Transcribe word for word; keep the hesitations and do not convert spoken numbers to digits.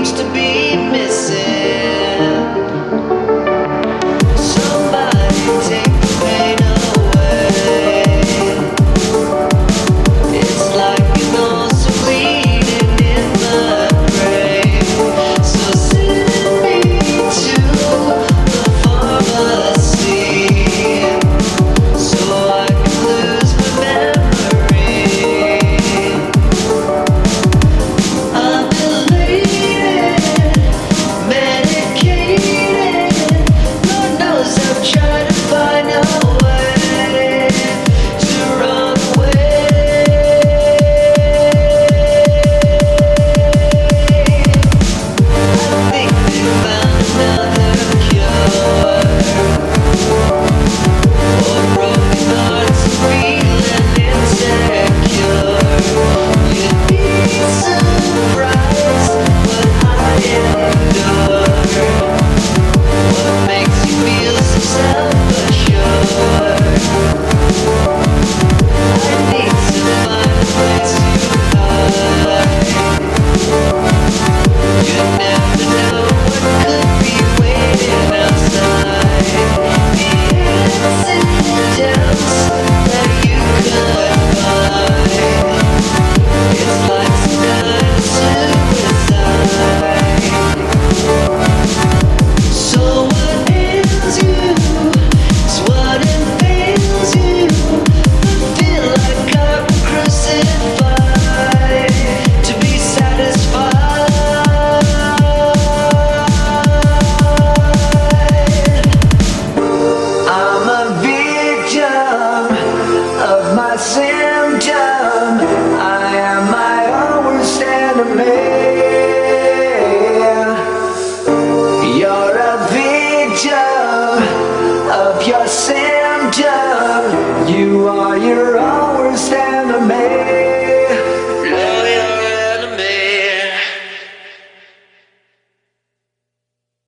seems to be missing. Somebody take the pain away. It's like an also bleeding in my brain. So send me to the pharmacy, so I can lose my memory. I've been elated, medicated. Lord knows I've tried to find a way to run away. I think they found another cure for broken hearts and feeling insecure. You'd be surprised what I endure. What makes you feel so self-assured? I need to find a place to hide. You never know what could be waiting outside. The antidotes that you could find. It's like some kind of suicide. So what ails you is what impales you. I feel like I'm crucified to be satisfied. I'm a victim of my symptom. I am my own worst enemy. You're a victim of your symptom. You are your own worst enemy.